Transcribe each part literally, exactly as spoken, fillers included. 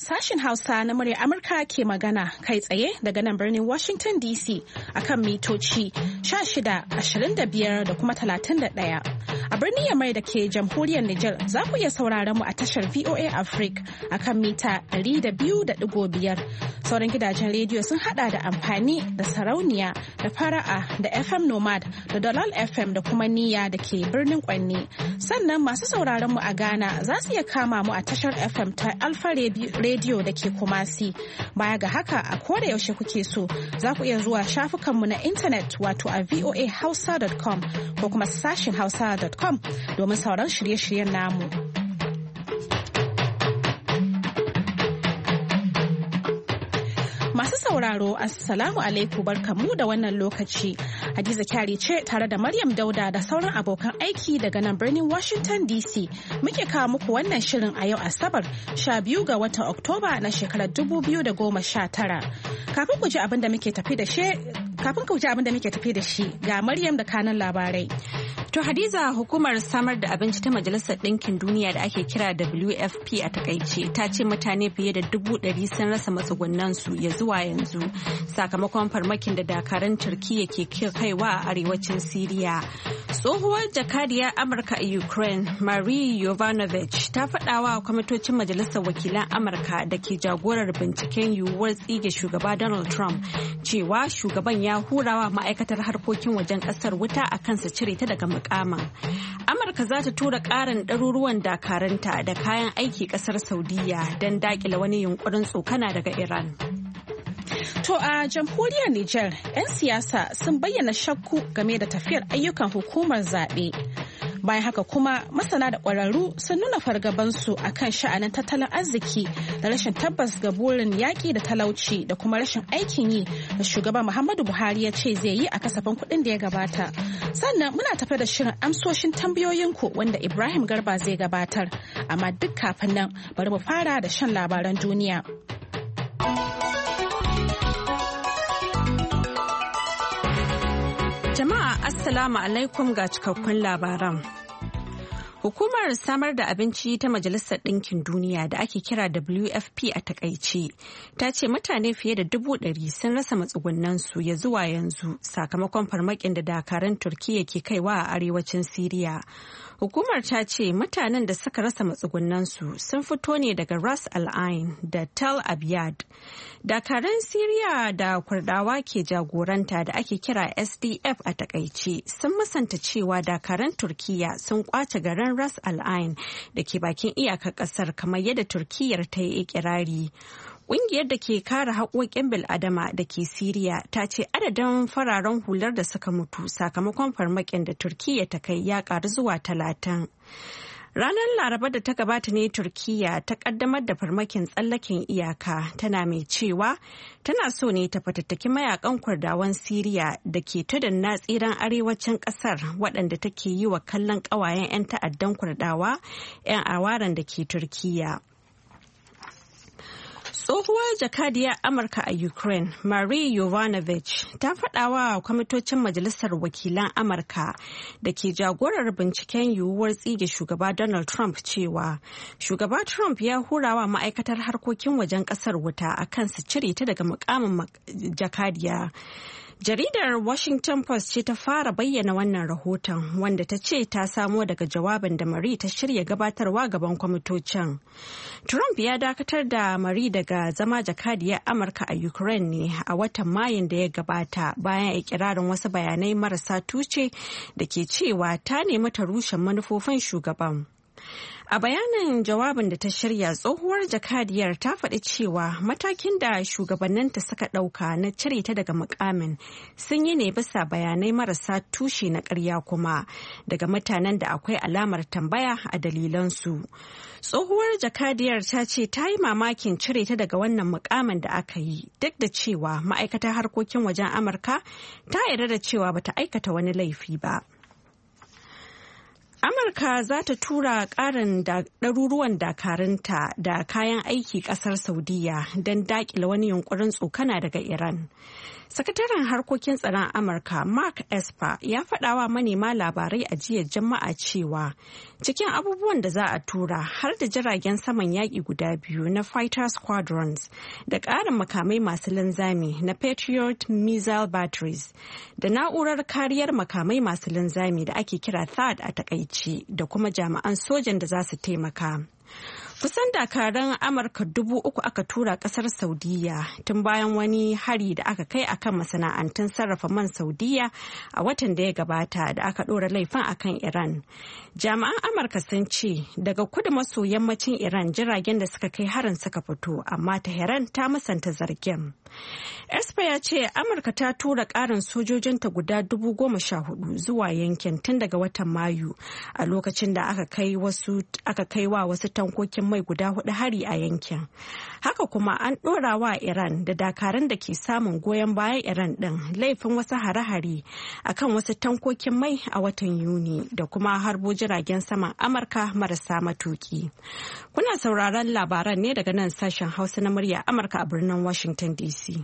Sashen Hausa na muryar Amurka ke magana kai tsaye daga nan birnin Washington D C akan mitoci shida, ashirin da biyar da kuma talatin da ɗaya. A birnin Yamai da ke jamhuriyar Nijar za ku iya sauraron mu a tashar V O A Africa akan mita ɗari da biyu da ɗigo biyar. Sauran gidajen rediyo sun hada da amfani da sarauniya da fara'a da F M Nomad da Dalal F M da kuma Niyya da ke birnin Kwanni. Sannan masu sauraron mu a Ghana za su iya kama mu a tashar F M ta Alfa Radio da ke Kumasi. Baya ga haka a koda yaushe kuke so za ku iya zuwa shafukanmu na intanet wato a voa hausa dot com ko kuma sashin hausa dot com domin sauran shirye-shiryen namu. Masu sauraro, Assalamu alaikum barkamu da wannan lokaci. Hadiza Kyari ce tare da Maryam Dauda da sauran abokan aiki daga nan birnin Washington D C. Muke kawo muku wannan shirin a yau Asabar sha biyu ga watan Oktoba na shekarar dubu biyu da goma sha tara. Kafin ku ji abin da muke tafi da shi, kafin ku ji abin da muke tafi da shi ga Maryam da kanan labarai. To Hadiza, hukumar samar da abinci ta Majalisar Ɗinkin Duniya da ake kira W F P a takaice ta ce mutane fiye da dubu ɗari sun rasa matsugunansu ya zuwa yanzu sakamakon farmakin da dakarun Turkiyya ke kaiwa a arewacin Siriya. Tsohuwar jakadiyar Amurka a Ukraine, Marie Yovanovich, ta faɗawa kwamitocin Majalisar Wakilan Amurka da ke jagorar binciken yiwuwar tsige shugaba Donald Trump cewa shugaban ya hurawa ma'aikatar harkokin wajen ƙasar wuta a kansa cire ta daga mukamin. Amurka za ta tura ƙarin ɗaruruwan dakaranta da kayan aiki ƙasar Saudiya don daƙile wani yunkurin tsokana daga Iran. To a jamhuriyar Nijar, 'yan siyasa sun bayyana shakku game da tafiyar ayyukan hukumar zaɓe. Bayan haka kuma masana da ƙwararru sun nuna fargabansu a kan sha'anin tattalin arziki da rashin tabbas ga burin yaƙi da talauci da kuma rashin aikin yi da shugaba Muhammadu Buhari ya ce zai yi a kasafin kuɗin da ya gabata. Sannan muna tafe da shirin amsoshin tambayoyinku wanda Ibrahim Garba zai gabatar. Amma duk kafin nan bari mu fara da shan labaran duniya. Jama'a Assalamu alaikum ga cikakkun labaran. Hukumar samar da abinci ta Majalisar Ɗinkin Duniya da ake kira W F P a takaice ta ce mutane fiye da dubu ɗari sun rasa matsugunansu ya zuwa yanzu sakamakon farmakin da dakarun Turkiyya ke kaiwa a arewacin Siriya. Hukumar ta ce mutanen da suka rasa matsugunansu sun fito ne daga Ras Al Ain da Tel Abyad. Dakarun Siriya da Kurdawa ke jagoranta da ake kira S D F a takaice sun musanta cewa dakarun Turkiyya sun kwace garin Ras Al Ain da ke bakin iyakar kasar kamar yadda Turkiyyar ta yi ikirari. Ƙungiyar da ke kare haƙoƙin bil'adama da ke Siriya ta ce adadin fararen hular da suka mutu sakamakon farmakin da Turkiyya ta kai ya ƙaru zuwa talatin. Ranar Laraba da ta gabata ne Turkiyya ta ƙaddamar da farmakin tsallaken iyaka tana mai cewa tana so ne ta fatattaki mayakan Kurdawan Siriya da ke tudun na tsiran arewacin ƙasar waɗanda take yi wa kallon ƙawayen 'yan ta'addan Kurdawa 'yan awaran da ke Turkiyya. Tsohuwar jakadiyar Amurka a Ukraine, Marie Yovanovich, ta faɗa wa kwamitocin Majalisar Wakilan Amurka da ke jagorar binciken yiwuwar tsige shugaba Donald Trump cewa shugaba Trump ya hurawa ma'aikatar harkokin wajen ƙasar wuta a kan su cire ta daga mukamin jakadiya. Jaridar Washington Post ce ta fara bayyana wannan rahoton wanda ta ce ta samo daga jawabin da Marie ta shirya gabatarwa gaban kwamitocin. Trump ya dakatar da Marie daga zama jakadiyar Amurka a Ukraine ne a watan Mayun da ya gabata bayan ikirarin wasu bayanai marasa tushe da ke cewa ta nemi ta rushe manufofin shugaban. A bayanin jawabin da ta shirya, tsohuwar jakadiyar ta faɗi cewa matakin da shugabanninta suka ɗauka na cire ta daga mukamin sun yi ne bisa bayanai marasa tushe na ƙarya kuma daga mutanen da akwai alamar tambaya a dalilansu. Tsohuwar jakadiyar ta ce ta yi mamakin cire ta daga wannan mukamin da aka yi duk da cewa ma'aikatar harkokin wajen Amurka ta yarda da cewa bata aikata wani laifi ba. Amurka za ta tura ƙarin ɗaruruwan dakarunta da kayan aiki ƙasar Saudiya don daƙile wani yunkurin tsokana daga Iran. Sakataren harkokin tsaron Amurka Mark Esper ya faɗawa manema labarai a jiya Juma'a cewa cikin abubuwan da za a tura har da jiragen saman yaƙi guda biyu na fighter squadrons da ƙarin makamai masu linzami na Patriot missile batteries da na'urar kariyar makamai masu linzami da ake kira THAAD a takaici da kuma jami'an sojan da za su taimaka. Kusan dakaran Amurka dubu uku aka tura kasar Saudiya tun bayan wani hari da aka kai akan masana'antun sarrafa man Saudiya a watan da ya gabata da aka ɗora laifin akan Iran. Jami'an Amurka sun ce daga kudu maso yammacin Iran jiragen da suka kai harin suka fito, amma Tehran ta musanta zargin. Esper ya ce Amurka ta tura ƙarin sojojinta guda dubu goma sha hudu zuwa yankin tun daga watan Mayu a lokacin da aka kai wasu aka kai wa wasu tankokin mai guda hudu hari a yankin. Haka kuma an ɗora wa Iran da dakarun da ke samun goyon bayan Iran ɗin laifin wasu hare-hare akan wasu tankokin mai a watan Yuni da kuma harbo jiragen saman Amurka marasa matuki. Kuna sauraron labaran ne daga nan sashen Hausa na murya Amurka a birnin Washington D C.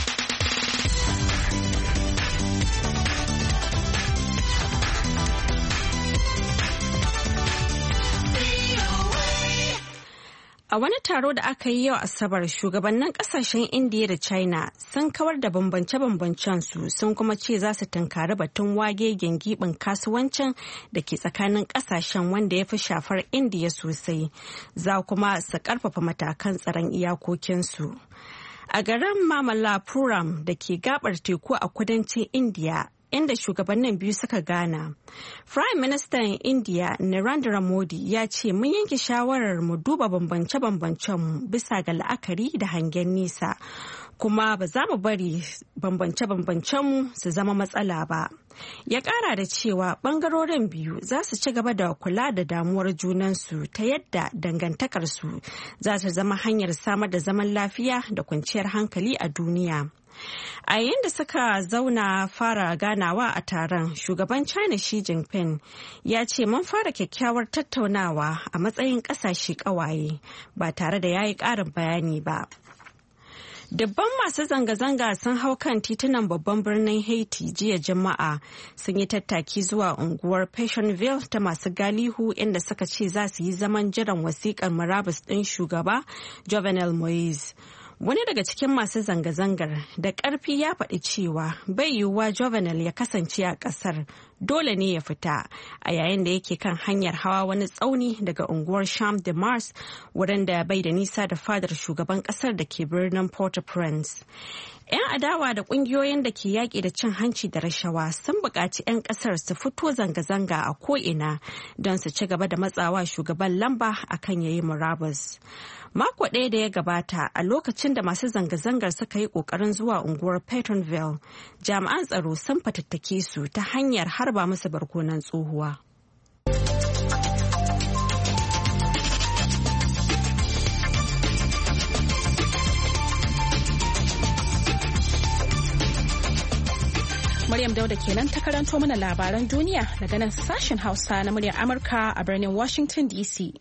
A wani taro da aka yi yau Asabar, shugabannin kasashen Indiya da China sun kawar da bambance-bambancen su sun kuma ce za su tunkari batun wage gingibin kasuwancin da ke tsakanin kasashen wanda ya fi shafar Indiya sosai, za kuma su karfafa matakan tsaron iyakokinsu. A garin Mamallapuram da ke gabar teku a kudancin Indiya, inda shugabannin biyu suka gana. Prime Minister India Narendra Modi ya ce mun yanke shawarar mu duba bambance-bambancen mu bisa ga la'akari da hangen nisa, kuma ba za mu bari bambance-bambancen mu su zama matsala ba. Ya kara da cewa bangarorin biyu za su ci gaba da kula da damuwar junansu ta yadda dangantakarsu za su zama hanyar samar da zaman lafiya da kwanciyar hankali a duniya. A yayin da suka zauna fara ganawa a taron, shugaban China Xi Jinping ya ce mun fara kyakkyawar tattaunawa a matsayin ƙasashe ƙawaye ba tare da ya yi ƙarin bayani ba. Dabban masu zanga-zanga sun hau kan titunan babban birnin Haiti jiya Juma'a, sun yi tattaki zuwa unguwar Passionville ta masu galihu inda suka ce za su yi zaman jiran wasiƙar murabus ɗin shugaba Jovenel Moise. Wani daga cikin masu zanga-zangar da ƙarfi ya faɗi cewa bai yiwuwa Jovenel ya kasance a ƙasar, dole ne ya fita, a yayin da yake kan hanyar hawa wani tsauni daga unguwar Champ de Mars, wurin da bai da nisa da fadar shugaban ƙasar da ke birnin Port-au-Prince. 'Yan adawa da ƙungiyoyin da ke yaƙi da cin hanci da rashawa sun buƙaci 'yan ƙasar su fito zanga-zanga a ko'ina don su ci gaba da matsawa shugaban lamba akan yayi murabus. Mako ɗaya da ya gabata, a lokacin da masu zanga-zangar suka yi ƙoƙarin zuwa unguwar Pattonville, jami'an tsaro sun fatattake su ta hanyar harba musu barkonon tsohuwa. Maryam Dauda kenan ta karanto mana labaran duniya daga nan sashen Hausa na muryar Amurka a birnin Washington D C.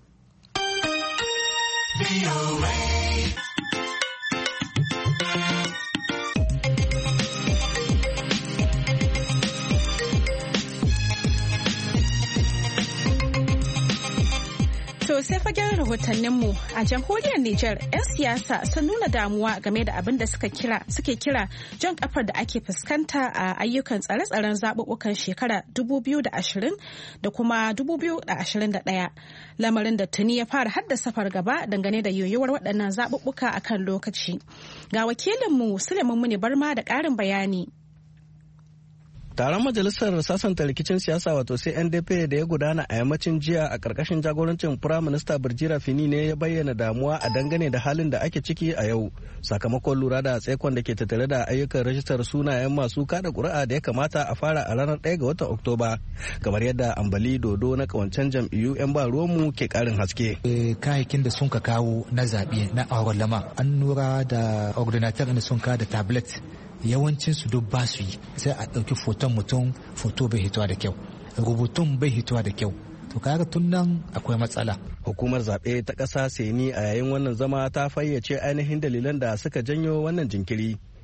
To sai fagen rahotanninmu a jamhuriyar Nijar 'yan siyasa sun nuna damuwa game da abin da suka kira suke kira jan kafar da ake fuskanta a ayyukan tsare-tsaren zaɓuɓɓukan shekara dubu biyu da ashirin da kuma dubu biyu da ashirin da ɗaya. Lamarin da tuni ya fara haddasa fargaba dangane da yoyuwar waɗannan zaɓuɓɓuka a kan lokaci. Ga wakilinmu Suleiman Muni Barma da ƙarin bayani. Taron majalisar sasanta rikicin siyasa wato C N D P da ya gudana a yammacin jiya a ƙarƙashin jagorancin Prime Minister Birjira Fini ne ya bayyana damuwa a dangane da halin da ake ciki a yau sakamakon lura da tsaikon da ke tattare da ayyukan rajistar sunayen masu kada ƙuri'a da ya kamata a fara a ranar ɗaya ga watan Oktoba, kamar yadda Ambali Dodo na kawancen jam'iyyu 'yan ba ruwanmu ke ƙarin haske. Kayayyakin da sun ka kawo na zaɓe na auralama an nura da ordinator da sun ka da tablet yawancin su duk ba su yi, sai a ɗauki foton mutum, foto bai hitowa da kyau, rubutun bai hitowa da kyau, to kaga tun nan akwai matsala. Hukumar zaɓe ta ƙasa Seni a yayin wannan zama ta fayyace ainihin dalilan da suka janyo wannan jinkiri,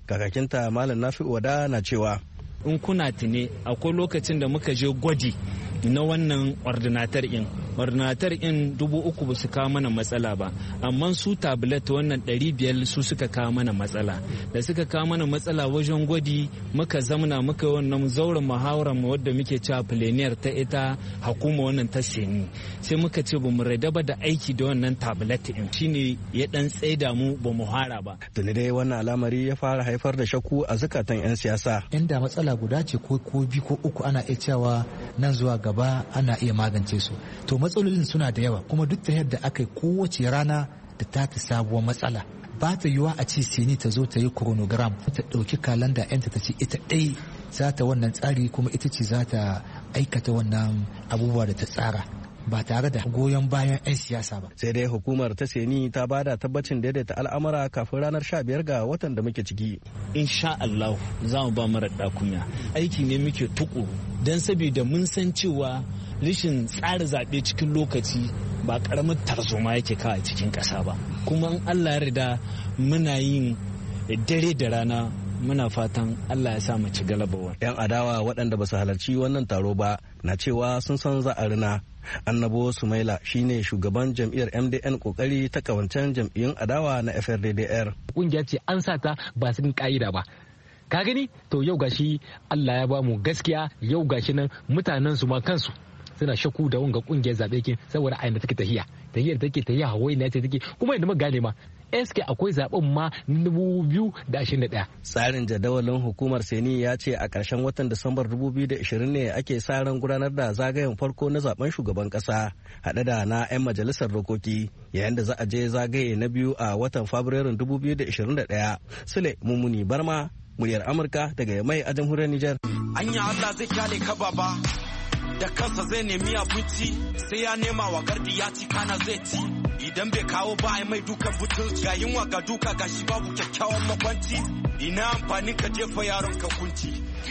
kakakinta Malam Nafi'u Wada na cewa in kuna tune akwai lokacin da muka je gwaji na wannan ordinatar in ordinatar in dubu uku ba su kawo mana matsala ba, amma su tablet wannan ɗari biyar su suka kawo mana matsala. Da suka kawo mana matsala wajen gwadi muka zamna muka wannan zauren muhawarar mu wadda muke cewa plenary ta ita hukuma wannan ta seni, sai muka ce ba mu rada ba da aiki da wannan tablet in shine ya dan tsaida mu ba mu hara ba. Tuni dai wannan al'amari ya fara haifar da shakku a zukatan 'yan siyasa. Inda matsala guda ce ko ko biyu ko uku ana iya cewa nan zuwa gaba ana iya magance su. To matsalolin suna da yawa, kuma duk da yadda aka yi kowace rana da ta ta sabuwar matsala. Ba ta yiwa a ce seni ta zo ta yi chronogram ta ɗauki kalanda yanta ta ce ita ɗai za ta wannan tsari kuma ita ce za ta aikata wannan abubuwa da ta tsara ba tare da goyon bayan 'yan siyasa ba. Sai dai hukumar ta seni ta bada tabbacin daidaita al'amura kafin ranar sha biyar ga watan da muke ciki. Insha Allah za mu ba mara kunya. Aiki ne muke tuku don saboda mun san cewa rashin tsara zaɓe cikin lokaci ba ƙaramin tarzoma yake kawo cikin ƙasa ba. Kuma in Allah ya yarda muna yin dare da rana muna fatan Allah ya sa mu ci galaba. 'Yan adawa waɗanda ba su halarci wannan taro ba na cewa sun san za a rina. Annabo Sumaila shine shugaban jam'iyyar M D N kokari ta kawancen jam'iyyun adawa na F R D D R. Kungiya ce an sa ta ba sun ka'ida ba. Ka gani? To yau gashi Allah ya ba mu gaskiya, yau gashi nan mutanen su ma kansu suna shakku da wanga kungiyar zabe kin saboda ayyana take tahiya. Tahiyar take tahiya Hawaii ne take kuma yadda muka gane ma S K akwai zaben ma dubu biyu da ashirin da ɗaya. Tsarin jadawalin hukumar Seni ya ce a ƙarshen watan Disambar dubu biyu da ashirin ne ake sa ran gudanar da zagayen farko na zaben shugaban ƙasa haɗe da na 'yan majalisar dokoki, yayin da za a je zagaye na biyu a watan Fabrairun dubu biyu da ashirin da ɗaya. Sule Mumuni Barma, muryar Amurka daga Yamai a jamhuriyar Nijar. Anya Allah zai kyale ka baba, da kansa zai nemi abinci sai ya nema wa gardi ya ci kana zai ci. Idan bai kawo ba ai mai dukan butulci, ga yunwa ga duka ga shi babu kyakkyawan makwanci. Ina amfani ka jefa yaron ka kunci.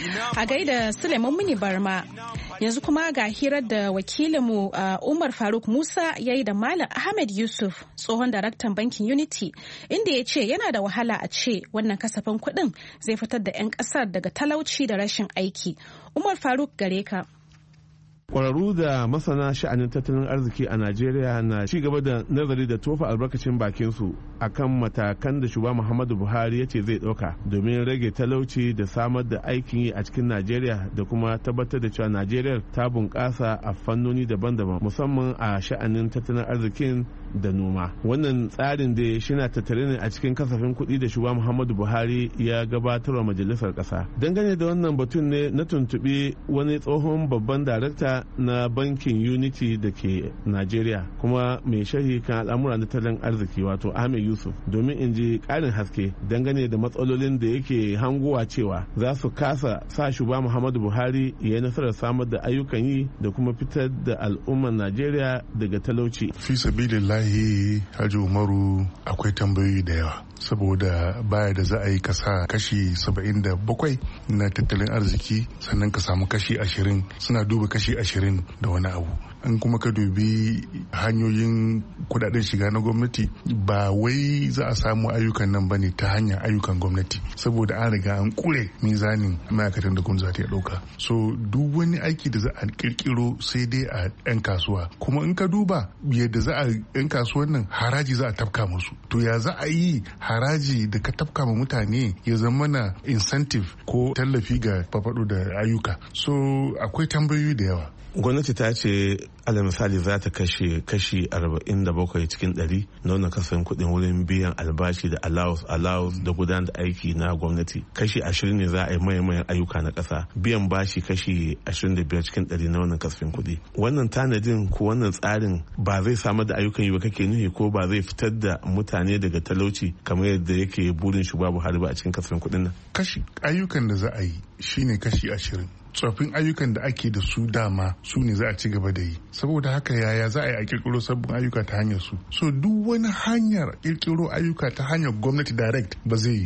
A gaida Suleiman Muni Barma. Yanzu kuma ga hirar da wakilinmu uh, Umar Faruk Musa ya yi da Malam Ahmed Yusuf, tsohon daraktan bankin Unity, inda ya ce yana da wahala a ce wannan kasafin kuɗin zai fitar da 'yan ƙasar daga talauci da rashin aiki. Umar Faruk gare ka. Kwararru da masana sha'anin tattalin arziki a Najeriya na ci gaba da nazari da tofa albarkacin bakinsu akan matakan da shugaba Muhammadu Buhari ya ce zai ɗauka domin rage talauci da samar da aikin yi a cikin Najeriya da kuma tabbatar da cewa Najeriya ta bunƙasa a fannoni daban-daban musamman a sha'anin tattalin arzikin da noma. Wannan tsarin da shi na tattare ne a cikin kasafin kuɗi da shugaba Muhammadu Buhari ya gabatarwa majalisar ƙasa. Dangane da wannan batun ne na tuntuɓi wani tsohon babban darakta na bankin Unity da ke Najeriya kuma mai sharhi kan al'amura na tattalin arziki wato Ahmed Yusuf domin in ji ƙarin haske dangane da matsalolin da yake hangowa cewa za su kasa sa shugaba Muhammadu Buhari ya yi nasarar samar da ayyukan yi da kuma fitar da al'ummar Najeriya daga talauci. Fi sabilillahi Haji Umaru, akwai tambayoyi da yawa saboda baya da za a yi kasa kashi saba'in da bakwai na tattalin arziki sannan ka samu kashi ashirin suna duba kashi ashirin da wani abu. In kuma ka dubi hanyoyin kudaden shiga na gwamnati ba wai za a samu ayyukan nan bane ta hanyar ayyukan gwamnati saboda an riga an kure mizanin ma'aikatan da gwamnati za ta dauka. So duk wani aiki da za a kirkiro sai dai a yan kasuwa, kuma in ka duba yadda za a yan kasuwan nan haraji za a tafka musu. To ya za a yi haraji da ka tafka ma mutane ya zama na incentive ko tallafi ga farfado da ayyuka? So akwai tambayoyi da yawa. Gwamnati ta ce alal misali za ta kashe kashi arba'in da bakwai cikin ɗari na wannan kasafin kuɗin wurin biyan albashi da allowance allowance da gudanar da aiki na gwamnati. Kashi ashirin ne za a yi mayan ayyuka na ƙasa, biyan bashi kashi ashirin da biyar cikin ɗari na wannan kasafin kuɗi. Wannan tanadin ko wannan tsarin ba zai samar da ayyukan yi ba kake nufi, ko ba zai fitar da mutane daga talauci kamar yadda yake burin shugaba Buhari ba a cikin kasafin kuɗin nan? Kashi ayyukan da za a yi shine kashi ashirin. Tsoffin ayyukan da ake da su dama su ne za a ci gaba da yi. Saboda haka yaya za a yi a kirkiro sabbin ayyuka ta hanyar su? So duk wani hanyar kirkiro ayyuka ta hanyar gwamnati direct ba zai yiwu ba.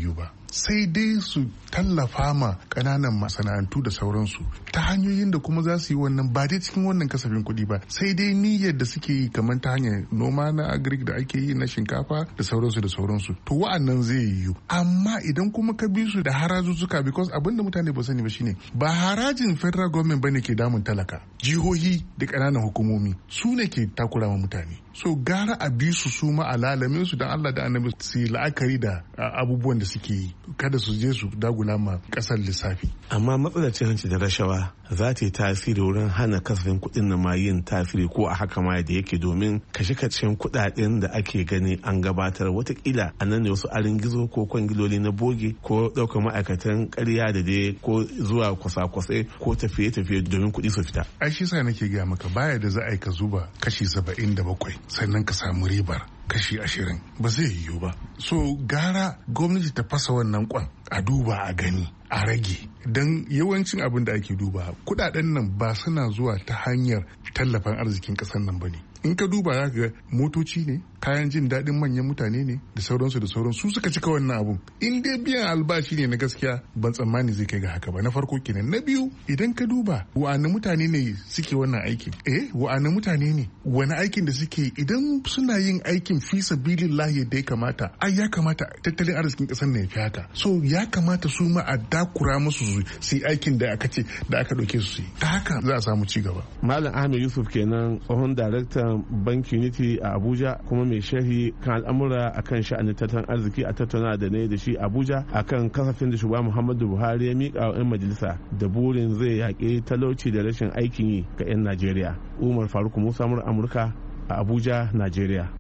sai dai su tallafa ma ƙananan masana'antu da sauransu ta hanyoyin da kuma za su yi wannan ba dai cikin wannan kasafin kuɗi ba, sai dai niyyar da suke yi kamar ta hanyar noma na agric da ake yi na shinkafa da sauransu da sauransu, to wa'annan zai yiwu. Amma idan kuma ka bi su da harajujjuka, because abin da mutane ba sani ba shine ba harajin federal government bane ke damun talaka, jihohi da ƙananan hukumomi su ne ke takura ma mutane. So gara a bi su su ma a lalamin su dan Allah da annabi su yi la'akari da abubuwan da suke yi, kada su je su dagula ma kasar lissafi. Amma matsalar cin hanci da rashawa za ta yi tasiri wurin hana kasafin kuɗin na ma yin tasiri ko a haka ma da yake, domin kashe-kashen kuɗaɗen da ake gani an gabatar watakila a nan ne wasu arin gizo ko kwangiloli na boge ko ɗaukar ma'aikatan ƙarya da dai ko zuwa kwasa-kwasai ko tafiye-tafiye domin kuɗi su fita. Ai shi sa nake gaya maka baya da za a yi ka zuba kashi saba'in da bakwai sannan ka samu ribar kashi ashirin, ba zai yiwu ba. So gara gwamnati ta fasa wannan kwan a duba a gani a rage, don yawancin abin da ake duba kudaden nan ba suna zuwa ta hanyar tallafin arzikin kasar nan ba ne. In ka duba za ga motoci ne, kayan jin daɗin manyan mutane ne da sauransu da sauransu su suka cika wannan abun. In dai biyan albashi ne na gaskiya ban tsammani zai kai ga haka ba. Na farko kenan. Na biyu, idan ka duba wa'anne mutane ne suke wannan aikin, eh wa'anne mutane ne, wani aikin da suke, idan suna yin aikin fi sabilillahi da ya kamata, ai ya kamata tattalin arzikin kasar ne ya fi haka. So ya kamata su ma a dakura musu su yi aikin da aka ce da aka ɗauke su yi, ta haka za a samu ci gaba. Malam Ahmed Yusuf kenan, tsohon daraktan Bank Unity a Abuja kuma mai sharhi kan al'amura akan sha'anin tattalin arziki a tattauna da ne da shi Abuja akan kasafin da shugaba Muhammadu Buhari ya miƙa wa 'yan majalisa da burin zai yaƙi talauci da rashin aikin yi ga 'yan Najeriya. Umar Faruk Musa Amurka a Abuja, Najeriya.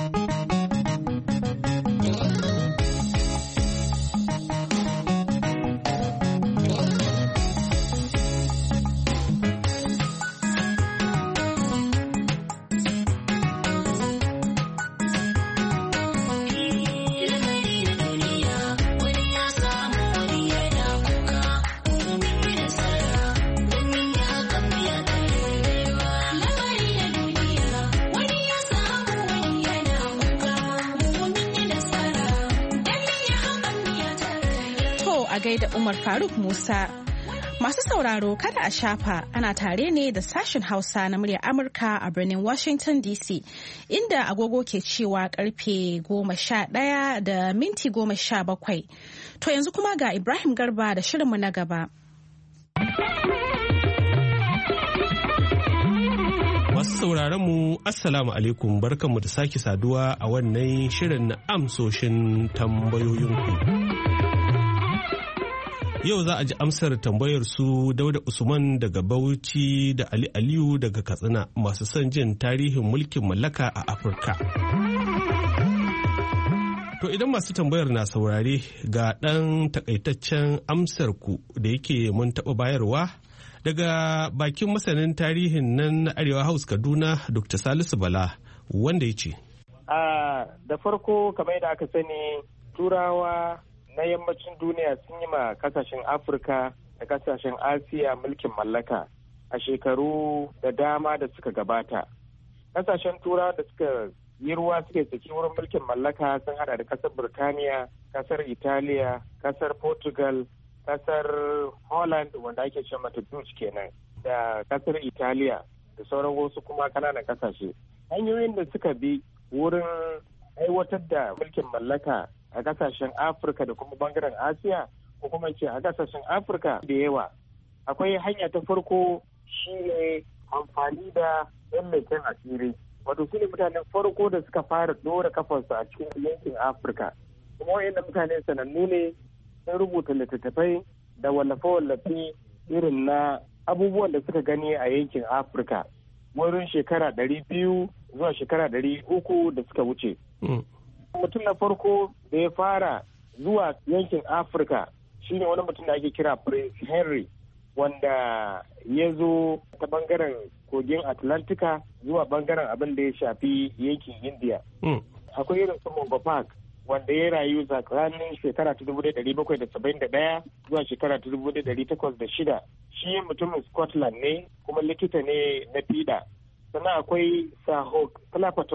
gaida Umar Faruk Musa. Masu sauraro kada a shafa ana tare ne da sashen Hausa na muryar Amurka a birnin Washington D C inda agogo ke cewa karfe goma sha ɗaya da minti goma sha bakwai. To yanzu kuma ga Ibrahim Garba da shirinmu na gaba. Masu sauraron mu Assalamu alaikum, barkanmu da sake saduwa a wannan shirin na amsoshin tambayoyinku. Yau za a ji amsar tambayar su Dauda Usman daga Bauchi da Ali Aliyu daga Katsina masu son jin tarihin mulkin mallaka a Afirka. To idan masu tambayar na saurare ga ɗan takaitaccen amsar ku da yake mun taɓa bayarwa daga bakin masanin tarihin nan na Arewa House Kaduna Doctor Salisu Bala wanda ya ce. Da farko kamar yadda aka sani Turawa na yammacin duniya sun yi ma kasashen Afirka da kasashen Asiya mulkin mallaka a shekaru da dama da suka gabata. Kasashen Turawa da suka yi ruwa suke saki wurin mulkin mallaka sun hada da kasar Birtaniya, kasar Italiya, kasar Portugal, kasar Holland wanda ake ce mata Dutch kenan, da kasar Italiya da sauran wasu kuma kananan kasashe. Hanyoyin da suka bi wurin aiwatar da mulkin mallaka a kasashen Afirka da kuma bangaren Asiya ko kuma ce a kasashen Afirka da yawa. Akwai hanya ta farko shi ne amfani da yan leken asiri. Wato su ne mutanen farko da suka fara dora kafarsu a cikin yankin Afirka. Kuma wayannan mutane sanannu ne, sun rubuta littattafai da wallafe-wallafe irin na abubuwan da suka gani a yankin Afirka wurin shekara ɗari biyu zuwa shekara ɗari uku da suka wuce. Mutum na farko da ya fara zuwa yankin Afirka shine wani mutum da ake kira Prince Henry, wanda ya zo ta bangaren kogin Atlantika zuwa bangaren abin da ya shafi yankin India. Akwai irin su Mungo Park wanda ya rayu tsakanin shekara ta dubu ɗari bakwai da saba'in da ɗaya zuwa shekara ta dubu ɗari takwas da shida. Shi mutumin Scotland ne kuma likita ne na fiɗa. Sannan akwai Sir Hugh Clapperton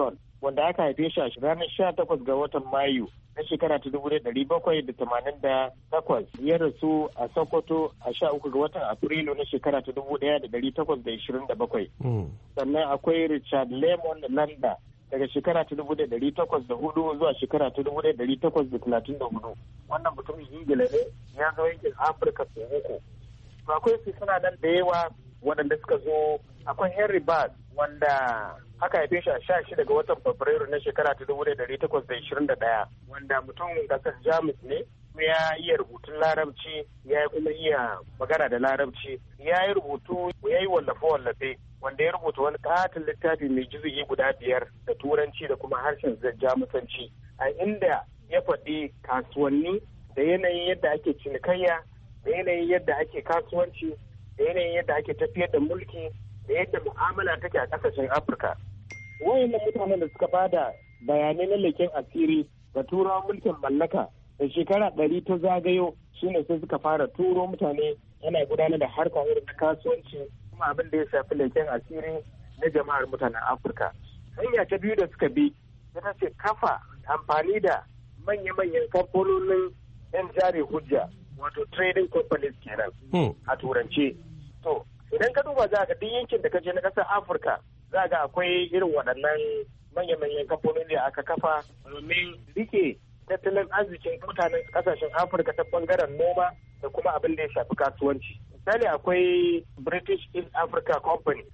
wanda aka haife shi a ranar sha takwas ga watan Mayu na shekara ta dubu ɗari bakwai da tamanin da takwas. Ya rasu a Sokoto a sha uku ga watan Afrilu na shekara ta dubu ɗaya da ɗari takwas da ishirin da bakwai. Sannan akwai Richard Lemon Landa daga shekara ta dubu ɗari takwas da hudu zuwa shekara ta dubu ɗari takwas da talatin da hudu. Wannan mutumin Ingila ne, ya zo yankin Afirka sau uku. To akwai su suna nan da yawa waɗanda suka zo. Akwai Henry Bass wanda aka haife shi a sha shida ga watan Fabrairu na shekara ta dubu ɗari takwas da ishirin da ɗaya, wanda mutumin ƙasar Jamus ne, ya iya rubutun larabci, ya kuma iya magana da larabci, ya yi rubutu, ya yi wallafe-wallafe, wanda ya rubuta wani katin littafi mai jizugi guda biyar da turanci da kuma harshen jamusanci, a inda ya faɗi kasuwanni da yanayin yadda ake cinikayya, da yanayin yadda ake kasuwanci, da yanayin yadda ake tafiyar da mulki, da yadda mu'amala take a ƙasashen Afirka. Wayannan mutanen da suka bada bayanai na leken asiri da turawan mulkin mallaka da shekara ɗari ta zagayo shine sai suka fara turo mutane yana gudanar da harkar irin na kasuwanci kuma abin da ya shafi leken asiri na jama'ar mutanen Afirka. Hanya ta biyu da suka bi ita ce kafa amfani da manya-manyan kamfanonin 'yan jari hujja wato trading companies kenan a turance. To idan ka duba za ka duk yankin da ka je na ƙasar Afirka za ga akwai irin waɗannan manya-manyan kamfanoni da aka kafa domin rike tattalin arzikin mutanen ƙasashen Afirka ta bangaren noma da kuma abin da ya shafi kasuwanci. Misali akwai British East Africa Company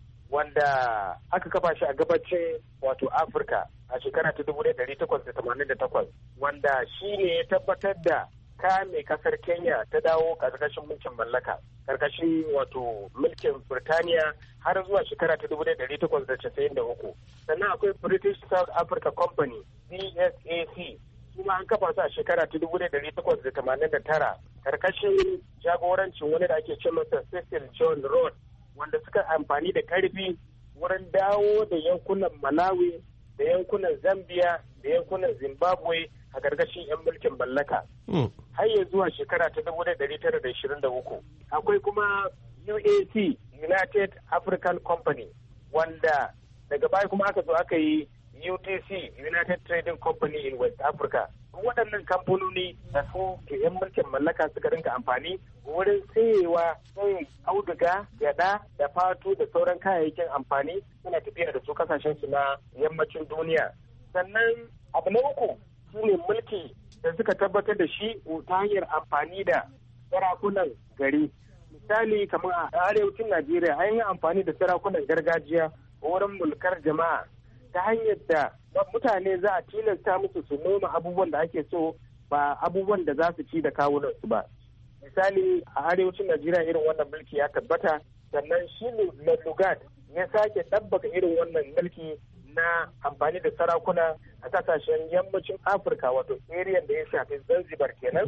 wanda aka kafa shi a gabacin wato Afirka a shekara ta dubu ɗari takwas da tamanin da takwas, wanda shi ne ya tabbatar da kame kasar Kenya ta dawo karkashin mulkin mallaka karkashin wato mulkin Birtaniya har zuwa shekara ta dubu ɗari takwas da casa'in da uku. Sannan akwai British South Africa Company B S A C, kuma an kafa su a shekara ta dubu ɗari takwas da tamanin da tara karkashin jagorancin wani da ake ce masa Cecil John Road, wanda suka amfani da karfi wurin dawo da yankunan Malawi da yankunan Zambia da yankunan Zimbabwe a gargashin 'yan mulkin mallaka. Har ya zuwa shekara ta dubu ɗari tara da ishirin da uku. Akwai kuma U A C, United African Company, wanda daga baya kuma aka zo aka yi U T C, United Trading Company in West Africa. Waɗannan kamfanoni da su ke 'yan mulkin mallaka suka rinka amfani wurin sayewa sai auduga, gyada da fatu da sauran kayayyakin amfani suna tafiya da su kasashen su na yammacin duniya. Sannan abu na uku shine mulki da suka tabbatar da shi ta hanyar amfani da sarakunan gari. Misali kamar a arewacin Najeriya an yi amfani da sarakunan gargajiya wurin mulkar jama'a ta hanyar da mutane za a tilasta musu su noma abubuwan da ake so ba abubuwan da za su ci da kawunansu ba. Misali a arewacin Najeriya irin wannan mulki ya tabbata, sannan shi Lugard ya sake ɗabbaka irin wannan mulki na amfani da sarakuna a kasashen yammacin Afirka wato area da ya shafi Zanzibar kenan,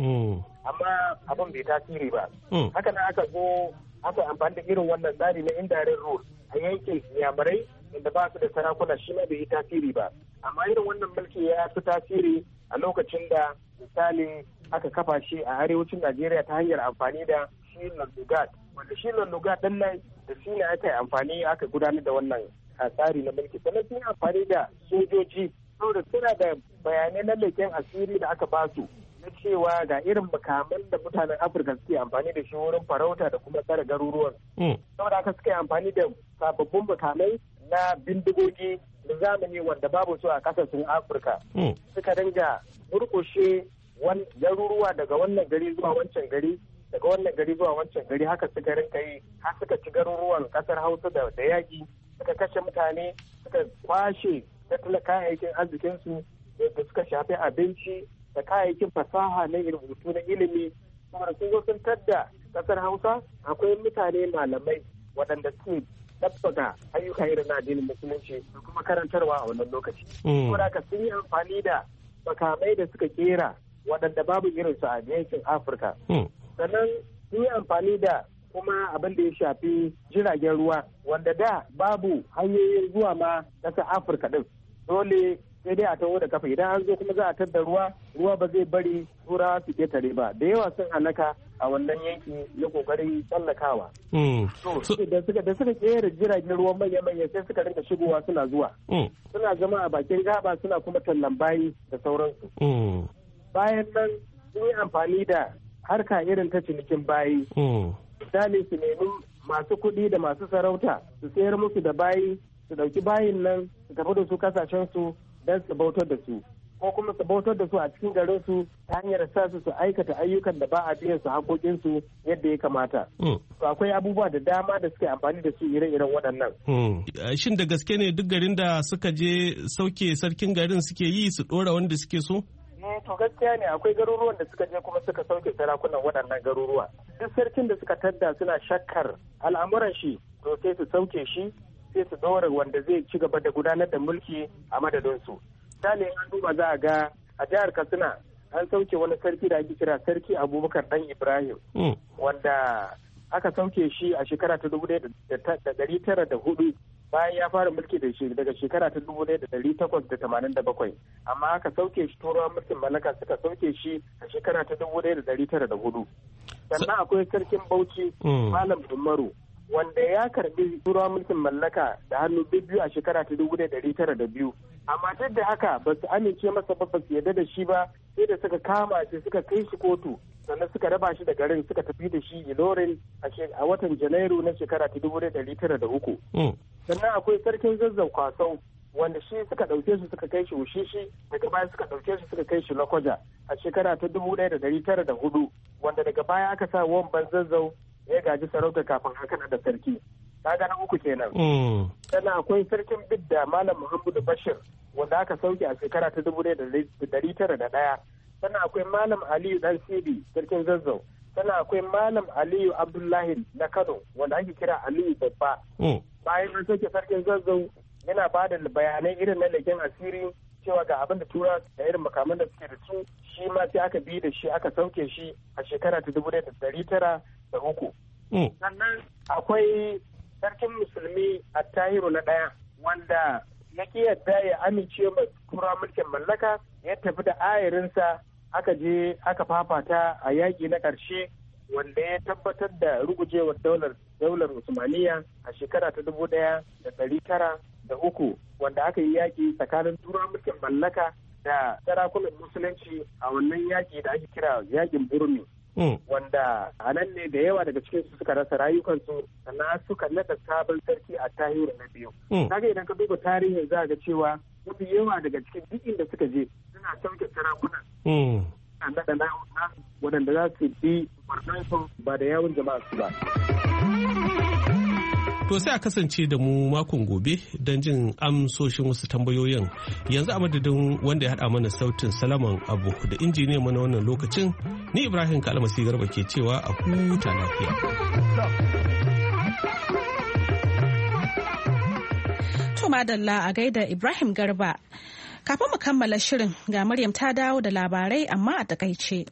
amma abin bai tasiri ba. Haka nan aka zo aka amfani da irin wannan tsari na indirect rule a yankin Yamarai inda ba su da sarakuna, shi ma bai yi tasiri ba. Amma irin wannan mulki ya fi tasiri a lokacin da misali aka kafa shi a arewacin Najeriya ta hanyar amfani da shi Lugard, wanda shi Lugard din nan da shi ne aka yi amfani aka gudanar da wannan a tsari na mulki. Sannan sun amfani da sojoji saboda suna da bayanai na leken asiri da aka basu na cewa ga irin makaman da mutanen Afirka suke amfani da shi wurin farauta da kuma tsare garuruwan. Saboda haka suke amfani da sababbin makamai na bindigogi da zamani wanda babu su a kasashen Afirka. Suka dinga murkushe garuruwa daga wannan gari zuwa wancan gari, daga wannan gari zuwa wancan gari, haka suka rinka yi har suka ci garuruwan kasar Hausa da yaƙi, suka kashe mutane, suka kwashe tattala kayayyakin arzikinsu da suka shafi abinci da kayayyakin fasaha na rubutu na ilimi. Kuma sun zo sun tadda kasar Hausa akwai mutane malamai waɗanda suke ɗabbaka ayyuka irin na addinin musulunci da kuma karantarwa a wannan lokaci. Saboda haka sun yi amfani da makamai da suka kera waɗanda babu irinsu a yankin Afirka. Sannan sun yi amfani da kuma abin da ya shafi jiragen ruwa wanda da babu hanyoyin zuwa ma ƙasar Afirka ɗin. Dole sai dai a taho da kafa. Idan an zo kuma za a tadda ruwa ruwa ba zai bari turawa su ketare ba. Da yawa sun halaka a wannan yanki na kokarin tsallakawa. Da suka da suka kera jiragen ruwan manya-manya sai suka rinka shigowa suna zuwa. Suna zama a bakin gaba suna kuma tallan bayi da sauransu. Bayan nan sun yi amfani da harka irin ta cinikin bayi. Misali su nemi masu kuɗi da masu sarauta su sayar musu da bayi, su ɗauki bayin nan su tafi da su kasashen su don su bautar da su. Ko kuma su bautar da su a cikin garin su ta hanyar sa su su aikata ayyukan da ba a biyan su haƙoƙin su yadda ya kamata. To akwai abubuwa da dama da suke amfani da su ire-iren waɗannan. Shin da gaske ne duk garin da suka je sauke sarkin garin suke yi su ɗora wanda suke so? Eh to gaskiya ne akwai garuruwan da suka je kuma suka sauke sarakunan waɗannan garuruwa. Duk sarkin da suka tadda suna shakkar al'amuran shi to sai su sauke shi sai su ɗora wanda zai ci gaba da gudanar da mulki a madadinsu. Misali an duba za a ga a jihar Katsina an sauke wani sarki da ake kira sarki Abubakar Dan Ibrahim wanda aka sauke shi a shekara ta dubu ɗaya da ɗari tara da hudu bayan ya fara mulki da shi daga shekara ta dubu ɗaya da ɗari takwas da tamanin da bakwai amma aka sauke shi turawan mulkin mallaka suka sauke shi a shekara ta dubu ɗaya da ɗari tara da hudu. Sannan akwai sarkin Bauchi Malam Umaru wanda ya karbi turawan mulkin mallaka da hannu biyu a shekara ta dubu ɗaya da ɗari tara da biyu. Amma duk da haka ba su amince masa ba, ba su yarda da shi ba, sai da suka kama shi suka kai shi kotu sannan suka raba shi da garin suka tafi da shi Ilorin a watan Janairu na shekara ta dubu ɗaya da ɗari tara da uku. Sannan akwai sarkin Zazzau Kwasau wanda shi suka ɗauke shi suka kai shi Wushishi daga baya suka ɗauke shi suka kai shi Lokoja a shekara ta dubu ɗaya da ɗari tara da hudu wanda daga baya aka sa Wamban Zazzau ya gaji sarauta kafin haka da sarki. Kaga na uku kenan. Sannan akwai sarkin Bidda Malam Muhammadu Bashir wanda aka sauke a shekara ta dubu ɗaya da ɗari tara da ɗaya. Sannan akwai Malam Aliyu Dan Sidi sarkin Zazzau. Sannan akwai Malam Aliyu Abdullahi na Kano wanda ake kira Aliyu Babba. Bayan an sauke sarkin Zazzau yana ba da bayanai irin na leken asiri cewa ga abin da tura da irin makaman da suke da su, shi ma sai aka bi da shi aka sauke shi a shekara ta dubu ɗaya da ɗari tara da uku. Sannan akwai sarkin musulmi a Tahiru na ɗaya wanda ya ƙi yadda ya amince ma tura mulkin mallaka, ya tafi da ayarinsa aka je aka fafata a yaƙi na ƙarshe wanda ya tabbatar da rugujewar daular daular Usmaniya a shekara ta dubu ɗaya da ɗari tara da uku wanda aka yi yaƙi tsakanin tura mulkin mallaka da sarakunan musulunci a wannan yaƙi da ake kira yaƙin Burmi. Wanda a nan ne da yawa daga cikin su suka rasa rayukansu sannan suka naɗa sabon sarki a Tahiru na biyu. Kaga idan ka duba tarihin za ga cewa mafi yawa daga cikin duk inda suka je suna sauke sarakuna. Naɗa na waɗanda za su bi barnansu ba da yawun jama'a su ba. To sai a kasance da mu makon gobe don jin amsoshin wasu tambayoyin. Yanzu a madadin wanda ya haɗa mana sautin Salaman Abu da injiniyan mana wannan lokacin, ni Ibrahim Kalmasi Garba ke cewa a huta lafiya. To madalla a gaida Ibrahim Garba. Kafin mu kammala shirin ga Maryam ta dawo da labarai amma a takaice.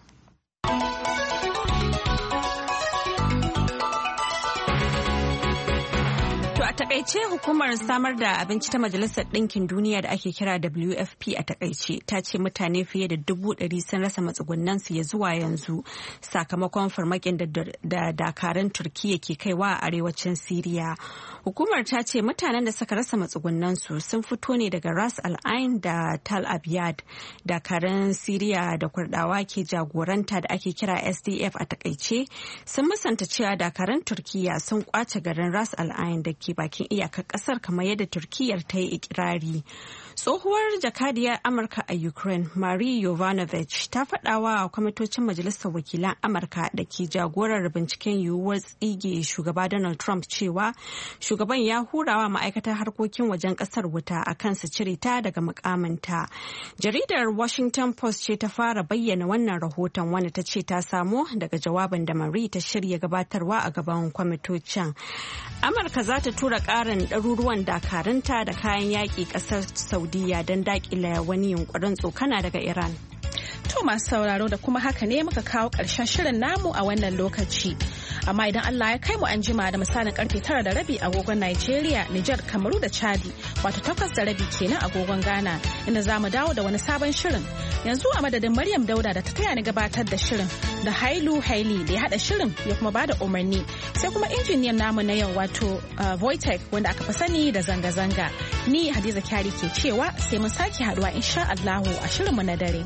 takaice hukumar samar da abinci ta Majalisar Ɗinkin Duniya da ake kira W F P a takaice ta ce mutane fiye da dubu ɗari sun rasa matsugunansu ya zuwa yanzu sakamakon farmakin da dakarun Turkiyya ke kaiwa a arewacin Siriya. Hukumar ta ce mutanen da suka rasa matsugunansu sun fito ne daga Ras Al Ain da Tal Abyad. Dakarun Siriya da Kurdawa ke jagoranta da ake kira S D F a takaice sun musanta cewa dakarun Turkiyya sun kwace garin Ras Al Ain da ke bakin iyakar kasar kamar yadda Turkiyyar ta yi ikirari. Tsohuwar jakadiyar Amurka a Ukraine, Marie Yovanovich, ta faɗawa kwamitocin Majalisar Wakilan Amurka da ke jagorar binciken yiwuwar tsige shugaba Donald Trump cewa shugaban ya hurawa ma'aikatar harkokin wajen kasar wuta a kan su cire ta daga mukaminta. Jaridar Washington Post ce ta fara bayyana wannan rahoton wanda ta ce ta samo daga jawabin da Marie ta shirya gabatarwa a gaban kwamitocin. Amurka za ta tura ƙarin ɗaruruwan dakarunta da kayan yaƙi ƙasar Saudiya don daƙile wani yunkurin tsokana daga Iran. To masu sauraro da kuma haka ne muka kawo ƙarshen shirin namu a wannan lokaci. Amma idan Allah ya kai mu an jima da misalin karfe tara da rabi agogon Nigeria, Nijar, Kamaru da Chadi, wato takwas da rabi kenan agogon Ghana, inda za mu dawo da wani sabon shirin. Yanzu a madadin Maryam Dauda da ta taya ni gabatar da shirin, da Hailu Haili da ya haɗa shirin ya kuma bada umarni, sai kuma injiniyan namu na yau wato uh, Voitech wanda aka fi sani da zanga-zanga. Ni Hadiza Kyari ke cewa sai mun sake haɗuwa insha Allahu a shirinmu na dare.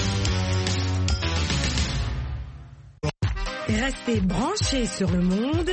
Restez branchés sur le monde.